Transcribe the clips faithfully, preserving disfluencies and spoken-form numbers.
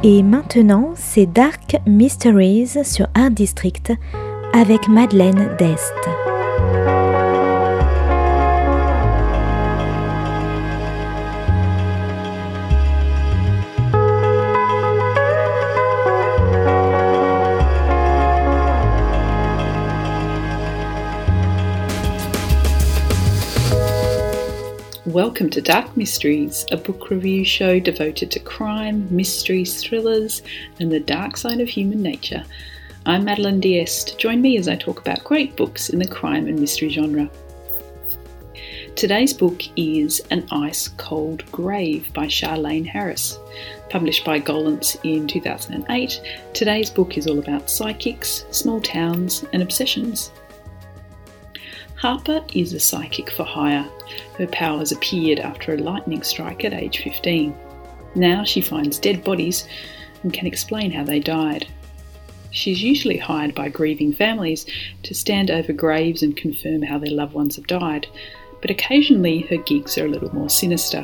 Et maintenant, c'est Dark Mysteries sur Art District avec Madeleine Dest. Welcome to Dark Mysteries, a book review show devoted to crime, mysteries, thrillers, and the dark side of human nature. I'm Madeleine Dest. Join me as I talk about great books in the crime and mystery genre. Today's book is An Ice Cold Grave by Charlaine Harris. Published by Gollancz in two thousand eight, today's book is all about psychics, small towns, and obsessions. Harper is a psychic for hire. Her powers appeared after a lightning strike at age fifteen. Now she finds dead bodies and can explain how they died. She's usually hired by grieving families to stand over graves and confirm how their loved ones have died, but occasionally her gigs are a little more sinister.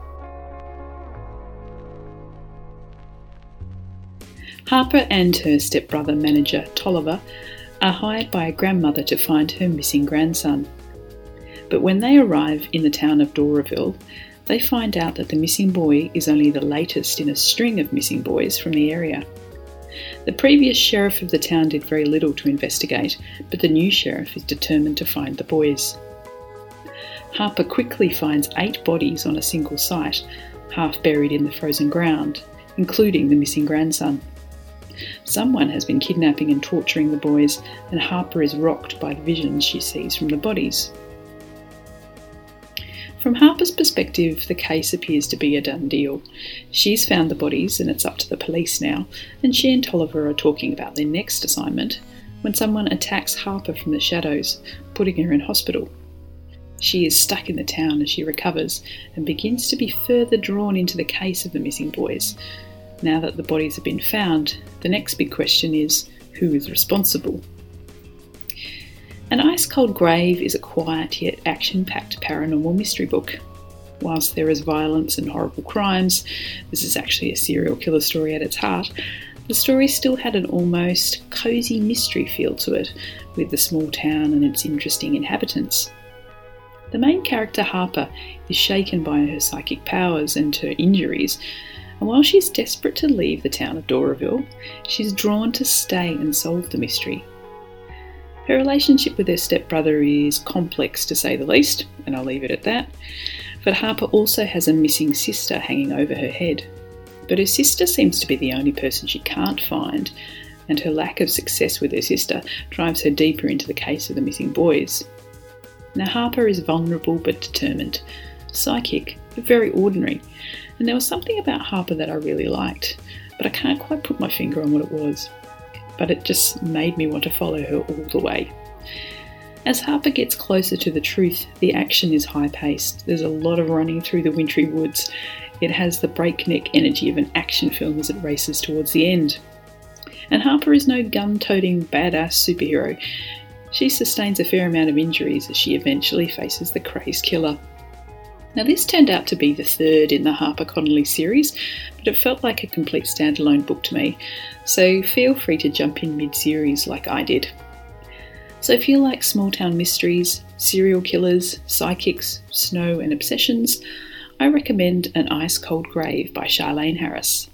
Harper and her stepbrother manager Tolliver are hired by a grandmother to find her missing grandson. But when they arrive in the town of Doraville, they find out that the missing boy is only the latest in a string of missing boys from the area. The previous sheriff of the town did very little to investigate, but the new sheriff is determined to find the boys. Harper quickly finds eight bodies on a single site, half buried in the frozen ground, including the missing grandson. Someone has been kidnapping and torturing the boys, and Harper is rocked by the visions she sees from the bodies. From Harper's perspective, the case appears to be a done deal. She's found the bodies and it's up to the police now, and she and Tolliver are talking about their next assignment when someone attacks Harper from the shadows, putting her in hospital. She is stuck in the town as she recovers and begins to be further drawn into the case of the missing boys. Now that the bodies have been found, the next big question is, who is responsible? An Ice Cold Grave is a quiet yet action-packed paranormal mystery book. Whilst there is violence and horrible crimes, this is actually a serial killer story at its heart, the story still had an almost cosy mystery feel to it, with the small town and its interesting inhabitants. The main character, Harper, is shaken by her psychic powers and her injuries, and while she's desperate to leave the town of Doraville, she's drawn to stay and solve the mystery. Her relationship with her stepbrother is complex to say the least, and I'll leave it at that, but Harper also has a missing sister hanging over her head. But her sister seems to be the only person she can't find, and her lack of success with her sister drives her deeper into the case of the missing boys. Now Harper is vulnerable but determined, psychic but very ordinary, and there was something about Harper that I really liked, but I can't quite put my finger on what it was. But it just made me want to follow her all the way. As Harper gets closer to the truth, the action is high-paced. There's a lot of running through the wintry woods. It has the breakneck energy of an action film as it races towards the end. And Harper is no gun-toting badass superhero. She sustains a fair amount of injuries as she eventually faces the crazed killer. Now this turned out to be the third in the Harper Connolly series, but it felt like a complete standalone book to me, so feel free to jump in mid-series like I did. So if you like small town mysteries, serial killers, psychics, snow and obsessions, I recommend An Ice Cold Grave by Charlaine Harris.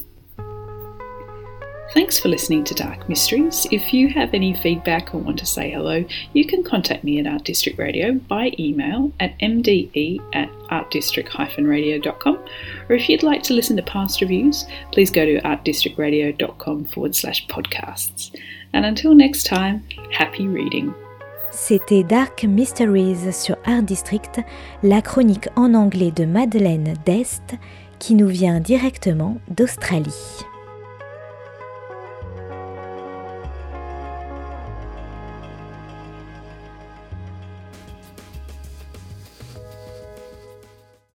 Thanks for listening to Dark Mysteries. If you have any feedback or want to say hello, you can contact me at Art District Radio by email at m d e at art district dash radio dot com, or if you'd like to listen to past reviews, please go to artdistrictradio.com forward slash podcasts. And until next time, happy reading. C'était Dark Mysteries sur Art District, la chronique en anglais de Madeleine Dest qui nous vient directement d'Australie.